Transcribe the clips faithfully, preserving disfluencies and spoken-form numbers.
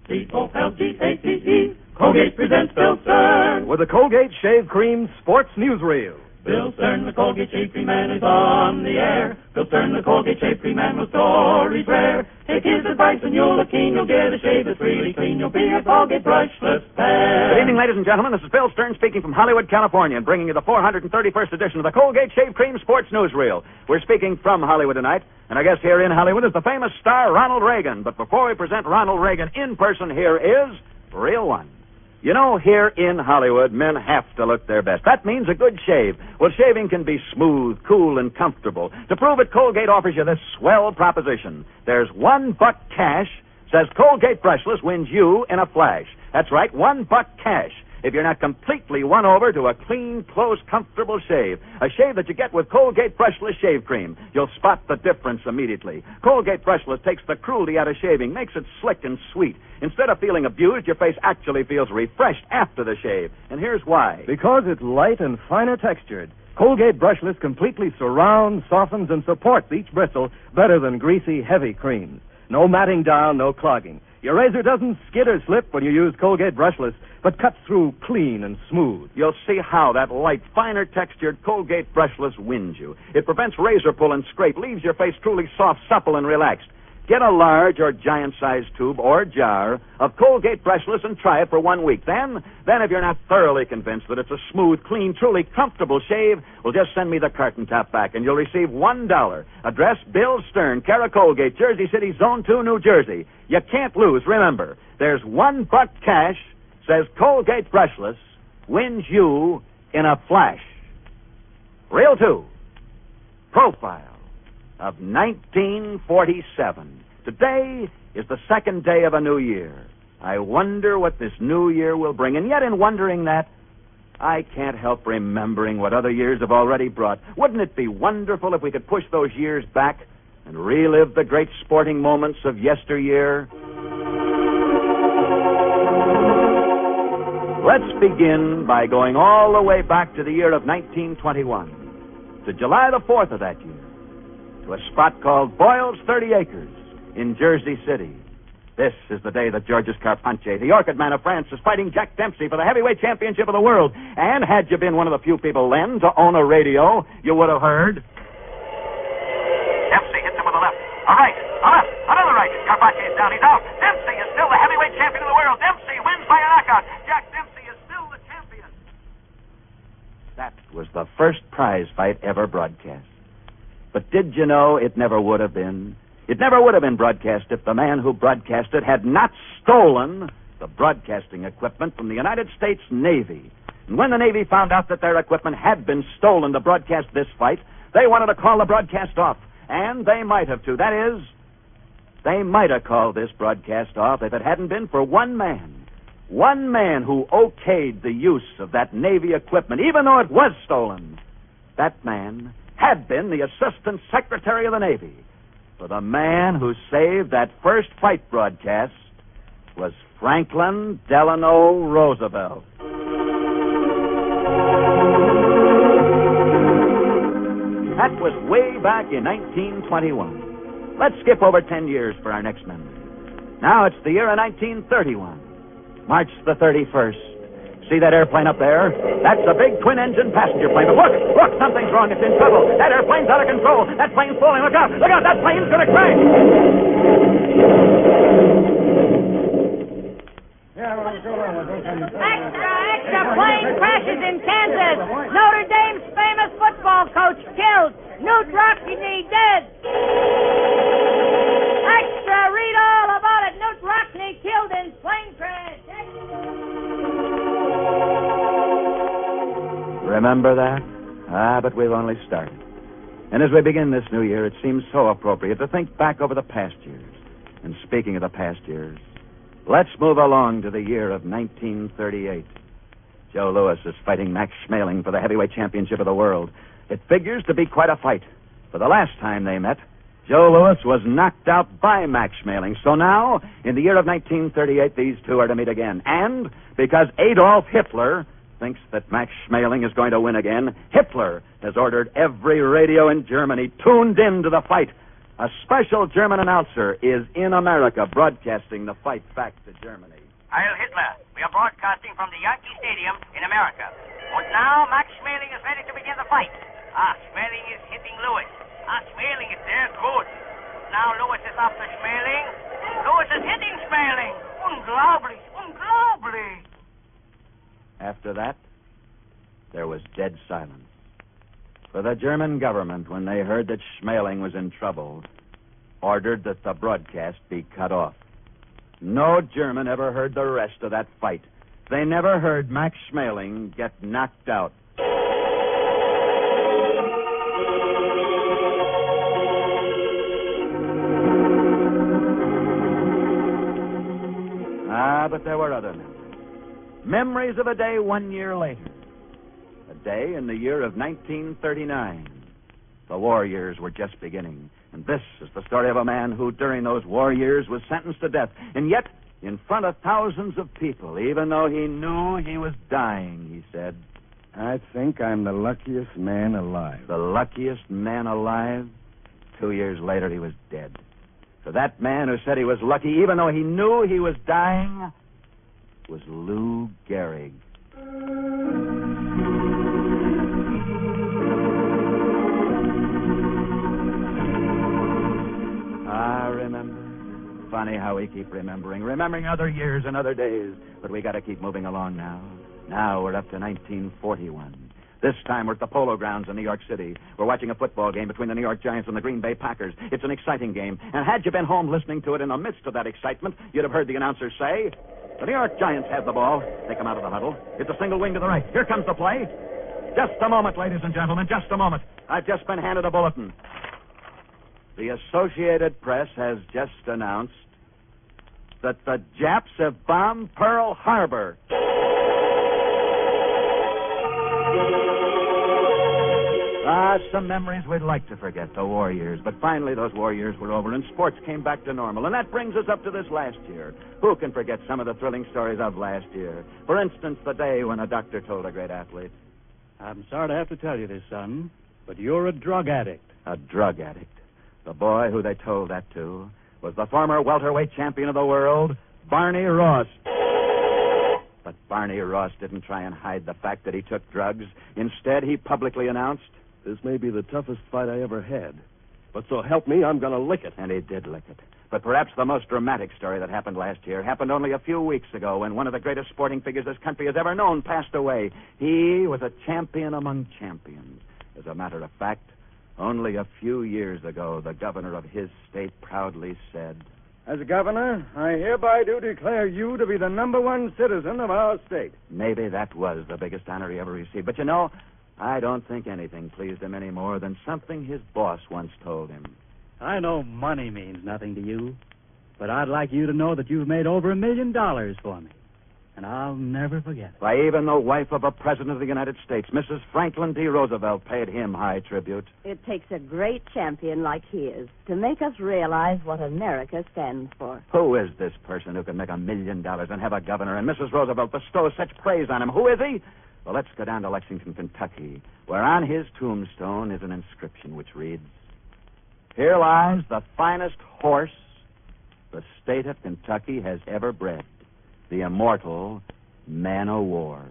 C O L G A T E. Colgate presents Bill Stern with the Colgate Shave Cream Sports Newsreel. Bill Stern, the Colgate Shave Cream Man, is on the air. Bill Stern, the Colgate Shave Cream Man, with stories rare. Take his advice and you'll look keen. You'll get a shave that's really clean. You'll be a Colgate brushless fan. Good evening, ladies and gentlemen. This is Bill Stern speaking from Hollywood, California, and bringing you the four hundred thirty-first edition of the Colgate Shave Cream Sports Newsreel. We're speaking from Hollywood tonight, and our guest here in Hollywood is the famous star Ronald Reagan. But before we present Ronald Reagan in person, here is Real One. You know, here in Hollywood, men have to look their best. That means a good shave. Well, shaving can be smooth, cool, and comfortable. To prove it, Colgate offers you this swell proposition. There's one buck cash, says Colgate Brushless wins you in a flash. That's right, one buck cash. If you're not completely won over to a clean, close, comfortable shave. A shave that you get with Colgate Brushless Shave Cream. You'll spot the difference immediately. Colgate Brushless takes the cruelty out of shaving, makes it slick and sweet. Instead of feeling abused, your face actually feels refreshed after the shave. And here's why. Because it's light and finer textured. Colgate Brushless completely surrounds, softens, and supports each bristle better than greasy, heavy creams. No matting down, no clogging. Your razor doesn't skid or slip when you use Colgate Brushless, but cuts through clean and smooth. You'll see how that light, finer textured Colgate Brushless wins you. It prevents razor pull and scrape, leaves your face truly soft, supple, and relaxed. Get a large or giant-sized tube or jar of Colgate Brushless and try it for one week. Then, then if you're not thoroughly convinced that it's a smooth, clean, truly comfortable shave, well, just send me the carton top back, and you'll receive one dollar. Address Bill Stern, care of Colgate, Jersey City, Zone two, New Jersey. You can't lose. Remember, there's one buck cash, says Colgate Brushless, wins you in a flash. Reel two, Profile of nineteen forty-seven. Today is the second day of a new year. I wonder what this new year will bring. And yet in wondering that, I can't help remembering what other years have already brought. Wouldn't it be wonderful if we could push those years back and relive the great sporting moments of yesteryear? Let's begin by going all the way back to the year of nineteen twenty-one, to July the fourth of that year, to a spot called Boyle's thirty acres in Jersey City. This is the day that Georges Carpentier, the Orchid Man of France, is fighting Jack Dempsey for the heavyweight championship of the world. And had you been one of the few people then to own a radio, you would have heard. Dempsey hits him with a left. A right. A left. Another right. Carpentier's down. He's out. Dempsey is still the heavyweight champion of the world. Dempsey wins by a knockout. Jack Dempsey is still the champion. That was the first prize fight ever broadcast. But did you know it never would have been? It never would have been broadcast if the man who broadcast it had not stolen the broadcasting equipment from the United States Navy. And when the Navy found out that their equipment had been stolen to broadcast this fight, they wanted to call the broadcast off. And they might have, too. That is, they might have called this broadcast off if it hadn't been for one man. One man who okayed the use of that Navy equipment, even though it was stolen. That man had been the Assistant Secretary of the Navy. For the man who saved that first fight broadcast was Franklin Delano Roosevelt. That was way back in nineteen twenty-one. Let's skip over ten years for our next memory. Now it's the year of nineteen thirty-one, March the thirty-first. See that airplane up there? That's a big twin-engine passenger plane. But look, look, something's wrong. It's in trouble. That airplane's out of control. That plane's falling. Look out, look out, that plane's going to crash. Extra, extra, plane crashes in Kansas. Notre Dame's famous football coach killed. Newt Rockne dead. Extra, read all about it. Newt Rockne killed in plane crash. Remember that? Ah, but we've only started. And as we begin this new year, it seems so appropriate to think back over the past years. And speaking of the past years, let's move along to the year of nineteen thirty-eight. Joe Louis is fighting Max Schmeling for the heavyweight championship of the world. It figures to be quite a fight. For the last time they met, Joe Louis was knocked out by Max Schmeling. So now, in the year of nineteen thirty-eight, these two are to meet again. And because Adolf Hitler thinks that Max Schmeling is going to win again, Hitler has ordered every radio in Germany tuned in to the fight. A special German announcer is in America broadcasting the fight back to Germany. Heil Hitler. We are broadcasting from the Yankee Stadium in America. And now Max Schmeling is ready to begin the fight. Ah, Schmeling is hitting Lewis. Ah, Schmeling is there. Good. Now Lewis is after Schmeling. Lewis is hitting Schmeling. Unglaublich. Unglaublich. After that, there was dead silence. For the German government, when they heard that Schmeling was in trouble, ordered that the broadcast be cut off. No German ever heard the rest of that fight. They never heard Max Schmeling get knocked out. Ah, but there were other memories. Memories of a day one year later. A day in the year of nineteen thirty-nine. The war years were just beginning. And this is the story of a man who, during those war years, was sentenced to death. And yet, in front of thousands of people, even though he knew he was dying, he said, I think I'm the luckiest man alive. The luckiest man alive? Two years later, he was dead. So that man who said he was lucky, even though he knew he was dying, was Lou Gehrig. I remember. Funny how we keep remembering. Remembering other years and other days. But we got to keep moving along now. Now we're up to nineteen forty-one. This time we're at the Polo Grounds in New York City. We're watching a football game between the New York Giants and the Green Bay Packers. It's an exciting game. And had you been home listening to it in the midst of that excitement, you'd have heard the announcer say, the New York Giants have the ball. They come out of the huddle. It's a single wing to the right. Here comes the play. Just a moment, ladies and gentlemen. Just a moment. I've just been handed a bulletin. The Associated Press has just announced that the Japs have bombed Pearl Harbor. Ah, some memories we'd like to forget, the war years. But finally, those war years were over, and sports came back to normal. And that brings us up to this last year. Who can forget some of the thrilling stories of last year? For instance, the day when a doctor told a great athlete, I'm sorry to have to tell you this, son, but you're a drug addict. A drug addict. The boy who they told that to was the former welterweight champion of the world, Barney Ross. But Barney Ross didn't try and hide the fact that he took drugs. Instead, he publicly announced, this may be the toughest fight I ever had. But so help me, I'm going to lick it. And he did lick it. But perhaps the most dramatic story that happened last year happened only a few weeks ago when one of the greatest sporting figures this country has ever known passed away. He was a champion among champions. As a matter of fact, only a few years ago, the governor of his state proudly said, as a governor, I hereby do declare you to be the number one citizen of our state. Maybe that was the biggest honor he ever received. But you know, I don't think anything pleased him any more than something his boss once told him. I know money means nothing to you, but I'd like you to know that you've made over a million dollars for me. And I'll never forget it. Why, even the wife of a president of the United States, Missus Franklin D. Roosevelt, paid him high tribute. It takes a great champion like he is to make us realize what America stands for. Who is this person who can make a million dollars and have a governor and Missus Roosevelt bestow such praise on him? Who is he? Well, let's go down to Lexington, Kentucky, where on his tombstone is an inscription which reads, here lies the finest horse the state of Kentucky has ever bred. The immortal Man o' War.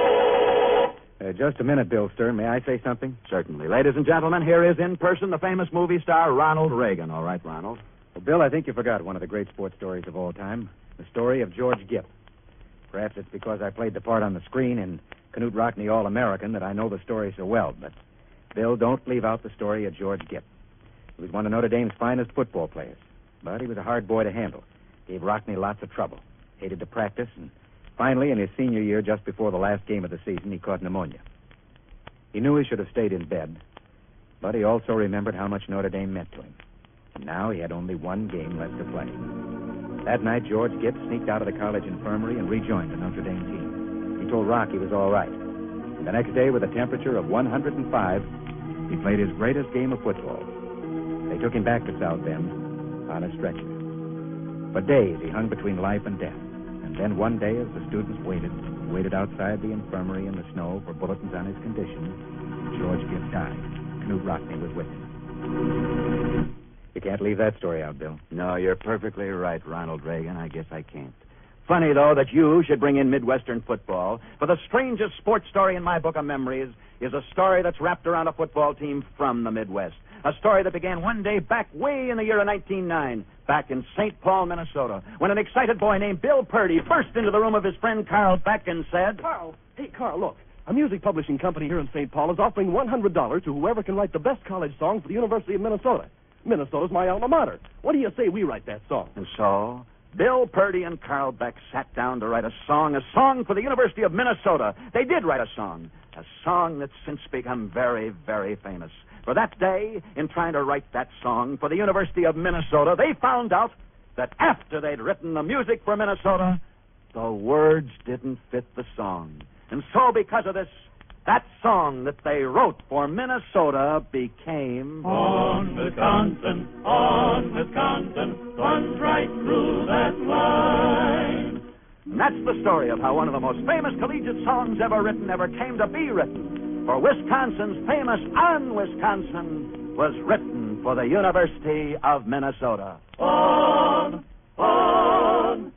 Uh, just a minute, Bill Stern. May I say something? Certainly. Ladies and gentlemen, here is in person the famous movie star Ronald Reagan. All right, Ronald? Well, Bill, I think you forgot one of the great sports stories of all time. The story of George Gipp. Perhaps it's because I played the part on the screen in Knute Rockne All-American that I know the story so well. But, Bill, don't leave out the story of George Gipp. He was one of Notre Dame's finest football players. But he was a hard boy to handle. Gave Rockne lots of trouble. Hated to practice, and finally, in his senior year, just before the last game of the season, he caught pneumonia. He knew he should have stayed in bed, but he also remembered how much Notre Dame meant to him. And now he had only one game left to play. That night, George Gipp sneaked out of the college infirmary and rejoined the Notre Dame team. He told Rock he was all right. And the next day, with a temperature of one hundred five, he played his greatest game of football. They took him back to South Bend on a stretcher. For days, he hung between life and death. And then one day, as the students waited, waited outside the infirmary in the snow for bulletins on his condition, George Gipp died. Knute Rockne was with him. It can't leave that story out, Bill. No, you're perfectly right, Ronald Reagan. I guess I can't. Funny, though, that you should bring in Midwestern football. For the strangest sports story in my book of memories is a story that's wrapped around a football team from the Midwest. A story that began one day back way in the year of nineteen oh nine, back in Saint Paul, Minnesota, when an excited boy named Bill Purdy burst into the room of his friend Carl Beck and said... Carl, hey, Carl, look. A music publishing company here in Saint Paul is offering one hundred dollars to whoever can write the best college song for the University of Minnesota. Minnesota's my alma mater. What do you say we write that song? And so, Bill Purdy and Carl Beck sat down to write a song, a song for the University of Minnesota. They did write a song, a song that's since become very, very famous. For that day, in trying to write that song for the University of Minnesota, they found out that after they'd written the music for Minnesota, the words didn't fit the song. And so, because of this, that song that they wrote for Minnesota became... On Wisconsin, on Wisconsin, runs right through that line. And that's the story of how one of the most famous collegiate songs ever written ever came to be written. For Wisconsin's famous On Wisconsin was written for the University of Minnesota. On, on,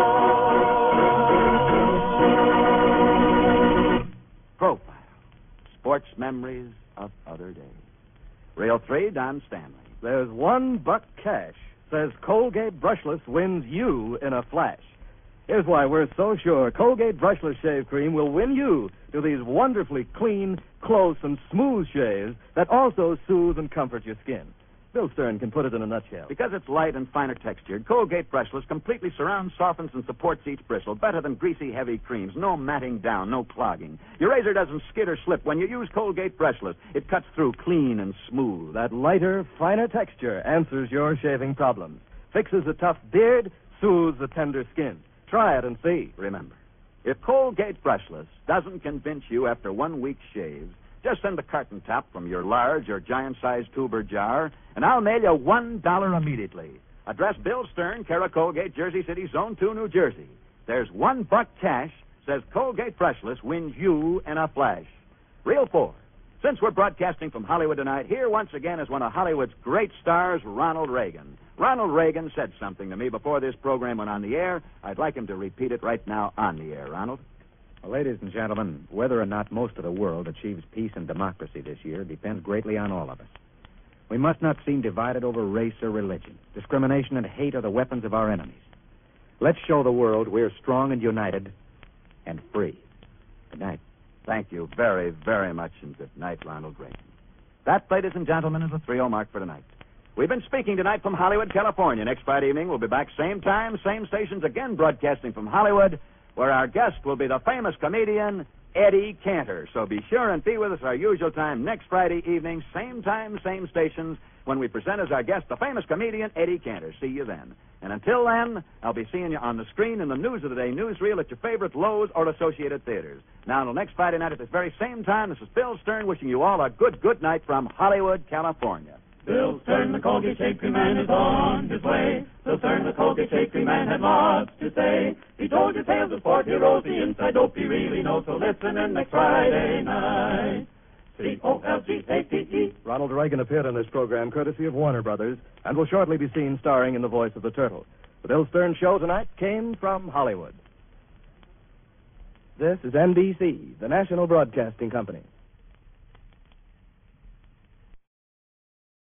on. Profile. Sports memories of other days. Reel three, Don Stanley. There's one buck cash. Says Colgate Brushless wins you in a flash. Here's why we're so sure Colgate Brushless Shave Cream will win you to these wonderfully clean, close, and smooth shaves that also soothe and comfort your skin. Bill Stern can put it in a nutshell. Because it's light and finer textured, Colgate Brushless completely surrounds, softens, and supports each bristle better than greasy, heavy creams. No matting down, no clogging. Your razor doesn't skid or slip when you use Colgate Brushless. It cuts through clean and smooth. That lighter, finer texture answers your shaving problems, fixes a tough beard, soothes a tender skin. Try it and see. Remember, if Colgate Brushless doesn't convince you after one week's shave, just send a carton top from your large or giant-sized tube or jar, and I'll mail you one dollar immediately. Address Bill Stern, care of Colgate, Jersey City, Zone two, New Jersey. There's one buck cash, says Colgate Brushless wins you in a flash. Reel four. Since we're broadcasting from Hollywood tonight, here once again is one of Hollywood's great stars, Ronald Reagan. Ronald Reagan said something to me before this program went on the air. I'd like him to repeat it right now on the air. Ronald? Well, ladies and gentlemen, whether or not most of the world achieves peace and democracy this year depends greatly on all of us. We must not seem divided over race or religion. Discrimination and hate are the weapons of our enemies. Let's show the world we're strong and united and free. Good night. Thank you very, very much, and good night, Ronald Reagan. That, ladies and gentlemen, is the three oh mark for tonight. We've been speaking tonight from Hollywood, California. Next Friday evening, we'll be back same time, same stations, again broadcasting from Hollywood, where our guest will be the famous comedian Eddie Cantor. So be sure and be with us our usual time next Friday evening, same time, same stations, when we present as our guest the famous comedian Eddie Cantor. See you then. And until then, I'll be seeing you on the screen in the News of the Day newsreel at your favorite Lowe's or Associated Theaters. Now, until next Friday night at this very same time, this is Bill Stern wishing you all a good, good night from Hollywood, California. Bill Stern, the Colgate Shave Cream Man, is on his way. Bill Stern, the Colgate Shave Cream Man, had lots to say. He told you tales of sport heroes, the inside dope he really knows. So listen in next Friday night. C O L G A T E. Ronald Reagan appeared on this program courtesy of Warner Brothers and will shortly be seen starring in the voice of the turtle. The Bill Stern Show tonight came from Hollywood. This is N B C, the national broadcasting company.